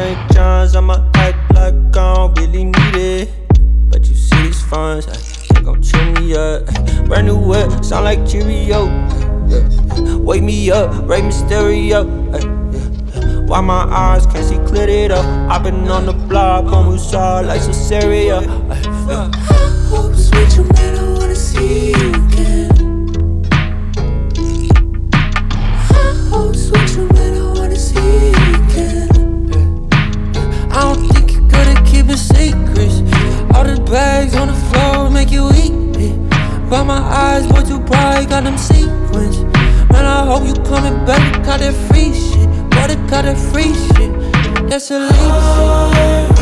St. John's, I'ma act like I don't really need it. But you see these funds, they gon' chew me up. Brand new whip, sound like Cheerio. Wake me up, Rey Mysterio. Why my eyes can't see cleared it up? I been on the block, on Musa like some cereal. I hope with you, man, I wanna see you again. I hope with you, man, I wanna see you again. I don't think you're good at keeping secrets. All the bags on the floor make you eat it. But my eyes were too bright, got them sequins. Man, I hope you coming back, got that free shit. Boy, they got that free shit. That's elite shit.